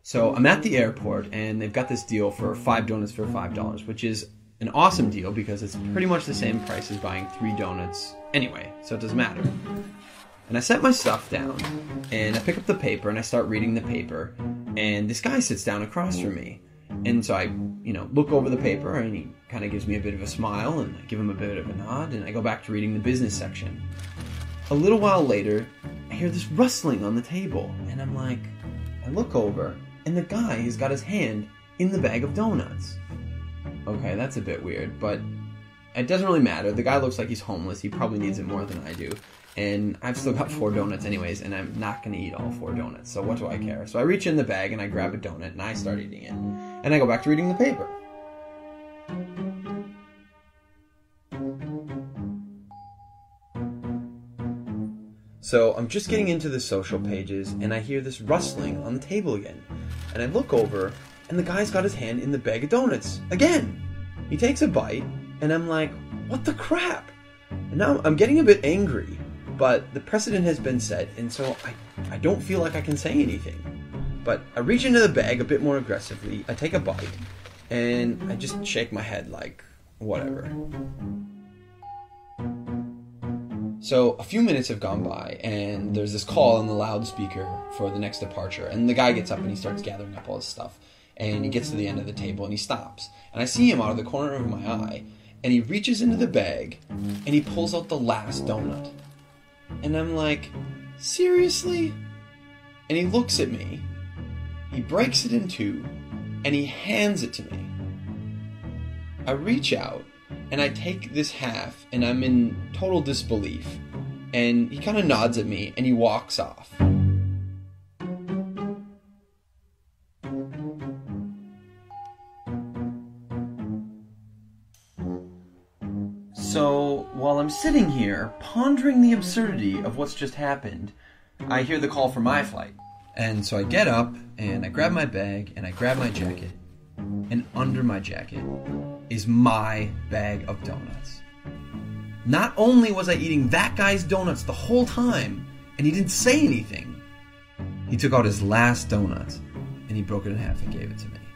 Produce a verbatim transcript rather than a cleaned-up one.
So I'm at the airport, and they've got this deal for five donuts for five dollars, which is an awesome deal because it's pretty much the same price as buying three donuts anyway, so it doesn't matter. And I set my stuff down, and I pick up the paper, and I start reading the paper, and this guy sits down across from me. And so I, you know, look over the paper, and he kind of gives me a bit of a smile, and I give him a bit of a nod, and I go back to reading the business section. A little while later, I hear this rustling on the table, and I'm like, I look over, and the guy has got his hand in the bag of donuts. Okay, that's a bit weird, but it doesn't really matter. The guy looks like he's homeless. He probably needs it more than I do. And I've still got four donuts anyways, and I'm not going to eat all four donuts, so what do I care? So I reach in the bag, and I grab a donut, and I start eating it. And I go back to reading the paper. So I'm just getting into the social pages, and I hear this rustling on the table again. And I look over, and the guy's got his hand in the bag of donuts again. He takes a bite, and I'm like, what the crap? And now I'm getting a bit angry, but the precedent has been set, and so I, I don't feel like I can say anything. But I reach into the bag a bit more aggressively, I take a bite, and I just shake my head like, whatever. So a few minutes have gone by, and there's this call on the loudspeaker for the next departure, and the guy gets up and he starts gathering up all his stuff, and he gets to the end of the table and he stops, and I see him out of the corner of my eye, and he reaches into the bag and he pulls out the last donut, and I'm like, seriously? And he looks at me, he breaks it in two, and he hands it to me. I reach out, and I take this half, and I'm in total disbelief. And he kind of nods at me, and he walks off. So, while I'm sitting here, pondering the absurdity of what's just happened, I hear the call for my flight. And so I get up, and I grab my bag, and I grab my jacket. And under my jacket is my bag of donuts. Not only was I eating that guy's donuts the whole time, and he didn't say anything, he took out his last donut, and he broke it in half and gave it to me.